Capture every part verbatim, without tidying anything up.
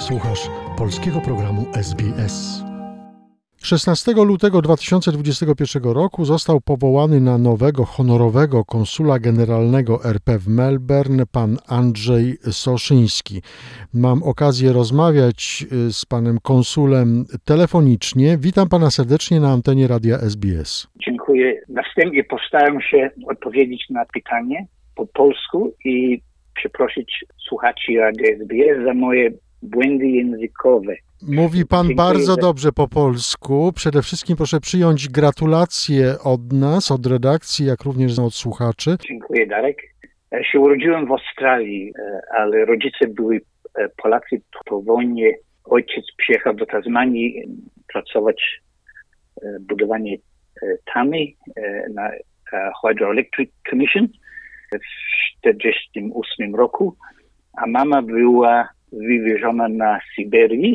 Słuchasz polskiego programu S B S. szesnastego lutego dwa tysiące dwudziestego pierwszego roku został powołany na nowego honorowego konsula generalnego R P w Melbourne pan Andrzej Soszyński. Mam okazję rozmawiać z panem konsulem telefonicznie. Witam pana serdecznie na antenie Radia S B S. Dziękuję. Następnie postaram się odpowiedzieć na pytanie po polsku i przeprosić słuchaczy Radia S B S za moje błędy językowe. Mówi pan Dziękuję bardzo za... dobrze po polsku. Przede wszystkim proszę przyjąć gratulacje od nas, od redakcji, jak również od słuchaczy. Dziękuję, Darek. Ja się urodziłem w Australii, ale rodzice byli Polacy. Po wojnie ojciec przyjechał do Tasmanii pracować w budowanie tamy na Hydroelectric Commission w tysiąc dziewięćset czterdziestym ósmym roku, a mama była wywieziona na Syberię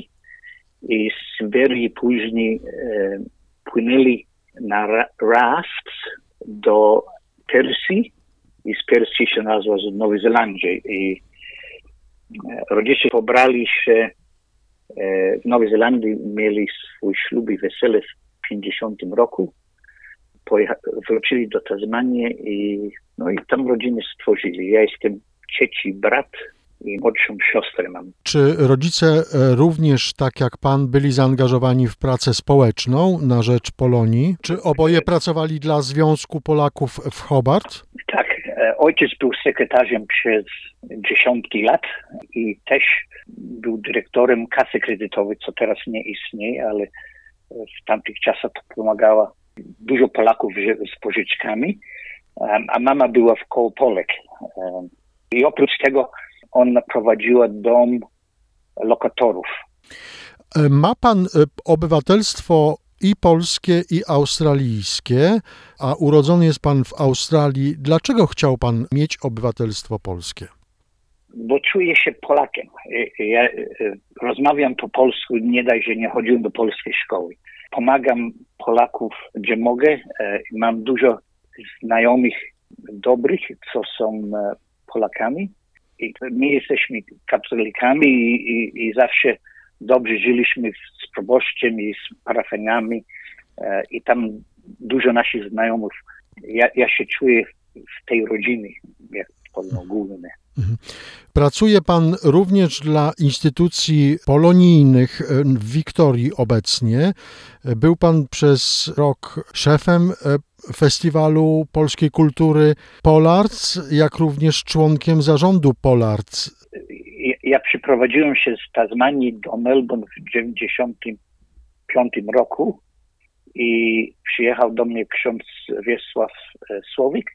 i z Syberii później e, płynęli na ra- rafts do Persji i z Persji się nazwa z Nowej Zelandii. I e, rodzice pobrali się e, w Nowej Zelandii, mieli swój ślub i wesele w pięćdziesiątym roku. Pojecha- wrócili do Tasmanii i, no i tam rodzinę stworzyli. Ja jestem trzeci brat i młodszą siostrę mam. Czy rodzice również, tak jak pan, byli zaangażowani w pracę społeczną na rzecz Polonii? Czy oboje pracowali dla Związku Polaków w Hobart? Tak, ojciec był sekretarzem przez dziesiątki lat i też był dyrektorem kasy kredytowej, co teraz nie istnieje, ale w tamtych czasach to pomagała dużo Polaków z pożyczkami, a mama była w koło Polek. I oprócz tego ona prowadziła dom lokatorów. Ma pan obywatelstwo i polskie, i australijskie, a urodzony jest pan w Australii. Dlaczego chciał pan mieć obywatelstwo polskie? Bo czuję się Polakiem. Ja rozmawiam po polsku, nie daj, że nie chodziłem do polskiej szkoły. Pomagam Polaków, gdzie mogę. Mam dużo znajomych dobrych, co są Polakami. I my jesteśmy katolikami i, i, i zawsze dobrze żyliśmy z proboszczem i z parafianiami e, i tam dużo naszych znajomych. Ja, ja się czuję w tej rodzinie, jak powiem ogólnie. Pracuje pan również dla instytucji polonijnych w Wiktorii obecnie. Był pan przez rok szefem Festiwalu Polskiej Kultury Polarts, jak również członkiem zarządu Polarts. Ja, ja przyprowadziłem się z Tasmanii do Melbourne w tysiąc dziewięćset dziewięćdziesiątym piątym roku i przyjechał do mnie ksiądz Wiesław Słowik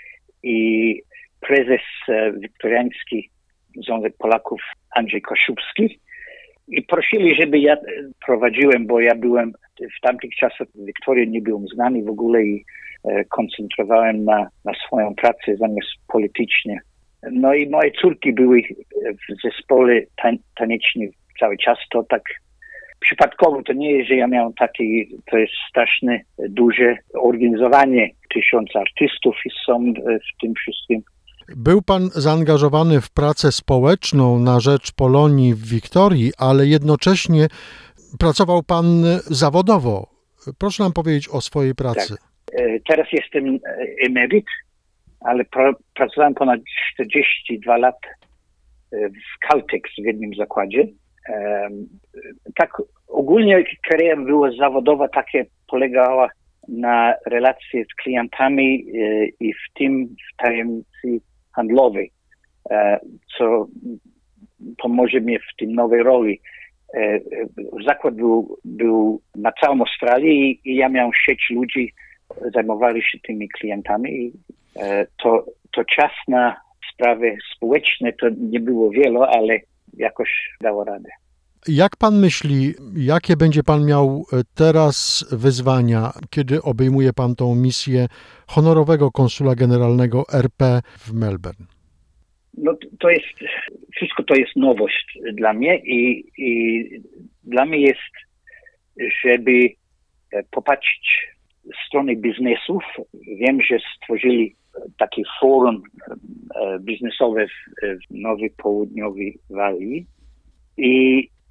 i prezes wiktoriański Związek Polaków Andrzej Kosiubski i prosili, żeby ja prowadziłem, bo ja byłem w tamtych czasach w Wiktorii nie byłem znany w ogóle i e, koncentrowałem na, na swoją pracę zamiast politycznie. No i moje córki były w zespole tan- tanecznym cały czas, to tak przypadkowo, to nie jest, że ja miałem takie, to jest straszne, duże organizowanie, tysiąc artystów są w tym wszystkim. Był pan zaangażowany w pracę społeczną na rzecz Polonii w Wiktorii, ale jednocześnie pracował pan zawodowo. Proszę nam powiedzieć o swojej pracy. Tak. Teraz jestem emeryt, ale pra- pracowałem ponad czterdzieści dwa lat w Caltex w jednym zakładzie. Tak ogólnie kariera była zawodowa, takie polegała na relacje z klientami i w tym w tajemnicy handlowej, co pomoże mi w tym nowej roli. Zakład był, był na całą Australię i, i ja miałem sieć ludzi, zajmowali się tymi klientami i to, to czas na sprawy społeczne to nie było wiele, ale jakoś dało radę. Jak pan myśli, jakie będzie pan miał teraz wyzwania, kiedy obejmuje pan tą misję honorowego konsula generalnego R P w Melbourne? No to jest, wszystko to jest nowość dla mnie i, i dla mnie jest, żeby popatrzeć z strony biznesów. Wiem, że stworzyli takie forum biznesowe w Nowej Południowej Walii i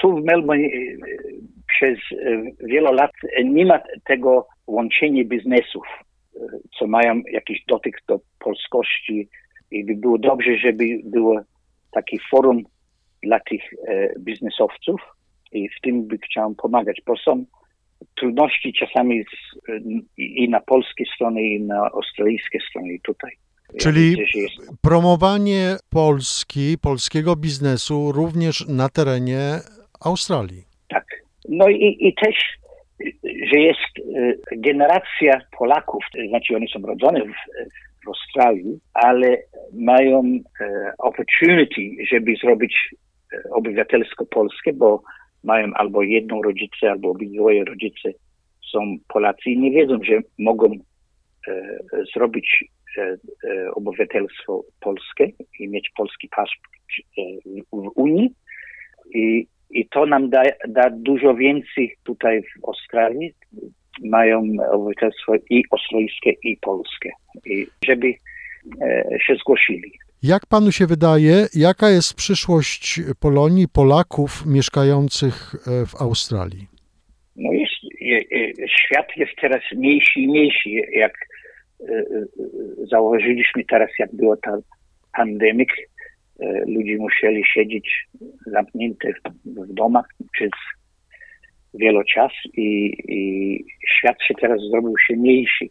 tu w Melbourne przez wiele lat nie ma tego łączenia biznesów, co mają jakiś dotyk do polskości i by było dobrze, żeby było taki forum dla tych biznesowców i w tym by chciałem pomagać, bo są trudności czasami z, i na polskiej stronie, i na australijskiej stronie tutaj. Czyli ja widzę, jest... promowanie Polski, polskiego biznesu również na terenie Australii. Tak. No i, i też, że jest generacja Polaków, to znaczy oni są rodzone w, w Australii, ale mają opportunity, żeby zrobić obywatelstwo polskie, bo mają albo jedną rodzicę, albo obydwoje rodzice są Polacy i nie wiedzą, że mogą e, zrobić e, e, obywatelstwo polskie i mieć polski paszport e, w, w Unii. I, i to nam da, da dużo więcej tutaj w Australii. Mają obywatelstwo i australijskie, i polskie. I żeby e, się zgłosili. Jak panu się wydaje, jaka jest przyszłość Polonii, Polaków mieszkających w Australii? No jest, świat jest teraz mniejszy i mniejszy. Jak zauważyliśmy teraz, jak była ta pandemia, ludzie musieli siedzieć zamknięte w domach przez wiele czasu i, i świat się teraz zrobił się mniejszy.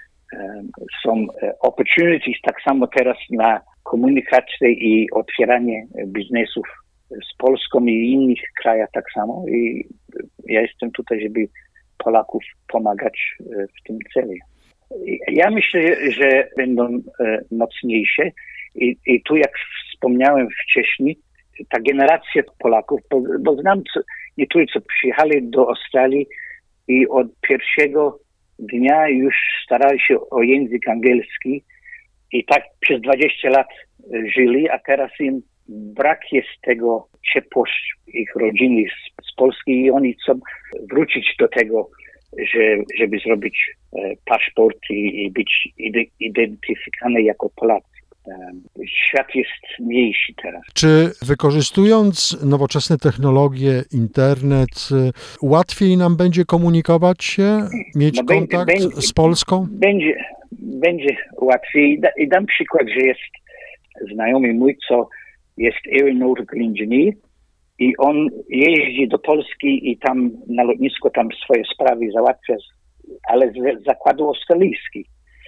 Są opportunities tak samo teraz na komunikację i otwieranie biznesów z Polską i innych krajach tak samo. I ja jestem tutaj, żeby Polaków pomagać w tym celu. Ja myślę, że będą mocniejsze i, i tu, jak wspomniałem wcześniej, ta generacja Polaków, bo, bo znam co, niektórzy, co przyjechali do Australii i od pierwszego dnia już starali się o język angielski i tak przez dwadzieścia lat żyli, a teraz im brak jest tego ciepłości ich rodziny z, z Polski i oni chcą wrócić do tego, że, żeby zrobić e, paszport i, i być identyfikowany jako Polacy. E, świat jest mniejszy teraz. Czy wykorzystując nowoczesne technologie, internet, łatwiej nam będzie komunikować się, mieć no, kontakt będzie, z Polską? Będzie, będzie łatwiej. I dam przykład, że jest znajomy mój, co jest aeronautical engineer i on jeździ do Polski i tam na lotnisku tam swoje sprawy załatwia, ale z zakładu australijski.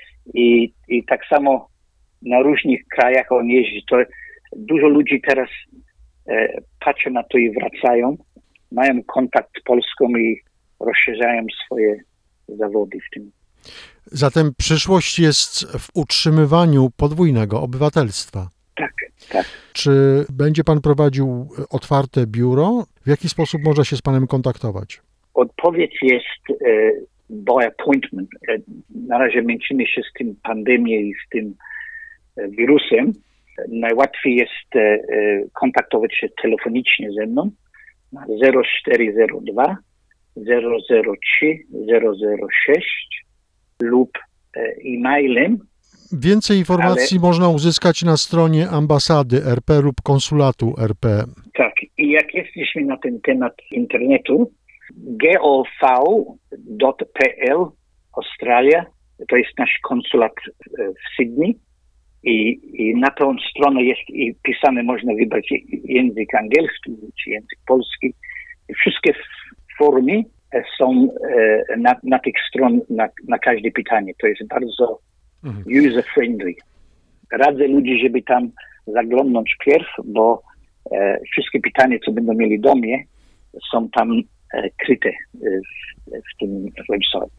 I, i tak samo na różnych krajach on jeździ. To dużo ludzi teraz e, patrzy na to i wracają, mają kontakt z Polską i rozszerzają swoje zawody w tym. Zatem przyszłość jest w utrzymywaniu podwójnego obywatelstwa. Tak, tak. Czy będzie pan prowadził otwarte biuro? W jaki sposób można się z panem kontaktować? Odpowiedź jest e, by appointment. E, na razie męczymy się z tym pandemią i z tym e, wirusem. Najłatwiej jest e, kontaktować się telefonicznie ze mną na zero cztery zero dwa zero zero trzy zero zero sześć lub e, e-mailem. Więcej informacji ale... można uzyskać na stronie ambasady R P lub konsulatu R P. Tak, i jak jesteśmy na ten temat internetu, gov kropka p l Australia, to jest nasz konsulat w Sydney i, i na tą stronę jest i pisane, można wybrać język angielski czy język polski. Wszystkie formy są na, na tych stron na, na każde pytanie. To jest bardzo mhm. user-friendly. Radzę ludzi, żeby tam zaglądnąć pierw, bo e, wszystkie pytania, co będą mieli do mnie, są tam e, kryte e, w, w tym website.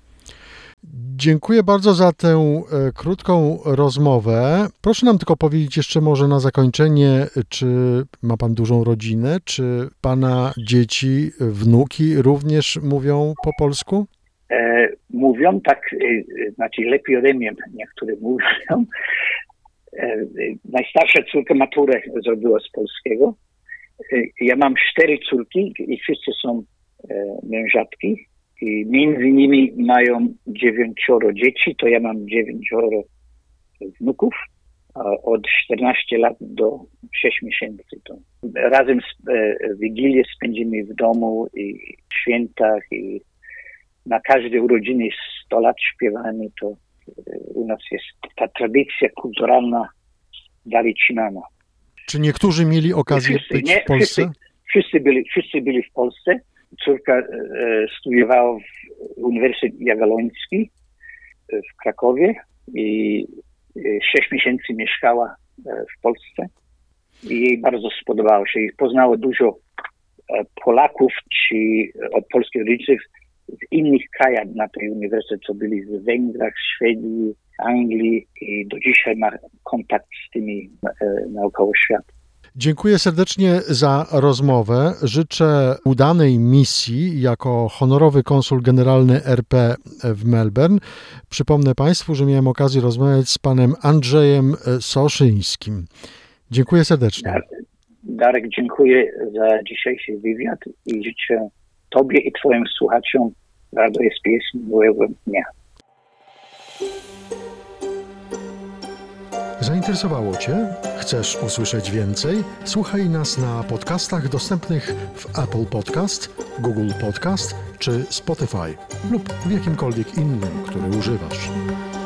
Dziękuję bardzo za tę e, krótką rozmowę. Proszę nam tylko powiedzieć jeszcze może na zakończenie, czy ma pan dużą rodzinę, czy pana dzieci, wnuki również mówią po polsku? E, mówią, tak, e, znaczy lepiej ode mnie niektóre mówią. E, najstarsza córka maturę zrobiła z polskiego. E, ja mam cztery córki i wszyscy są e, mężatki. I między nimi mają dziewięcioro dzieci, to ja mam dziewięcioro wnuków, od czternastu lat do sześciu miesięcy. To razem z, e, Wigilię spędzimy w domu i w świętach i na każdej urodziny sto lat śpiewamy. To e, u nas jest ta tradycja kulturalna dalej trzymana. Czy niektórzy mieli okazję Wszyscy, być nie, w Polsce? Wszyscy, wszyscy, byli, wszyscy byli w Polsce. Córka e, studiowała w Uniwersytecie Jagiellońskim w Krakowie i sześć miesięcy mieszkała w Polsce i jej bardzo spodobało się. I poznała dużo Polaków czy od polskich rodziców w innych krajach na tej uniwersytecie, co byli w Węgrzech, Szwedii, Anglii i do dzisiaj ma kontakt z tymi naokoło świata. Dziękuję serdecznie za rozmowę. Życzę udanej misji jako honorowy konsul generalny R P w Melbourne. Przypomnę Państwu, że miałem okazję rozmawiać z panem Andrzejem Soszyńskim. Dziękuję serdecznie. Darek, dziękuję za dzisiejszy wywiad i życzę Tobie i Twoim słuchaczom Radio S B S miłego dnia. Zainteresowało Cię? Chcesz usłyszeć więcej? Słuchaj nas na podcastach dostępnych w Apple Podcast, Google Podcast czy Spotify lub w jakimkolwiek innym, który używasz.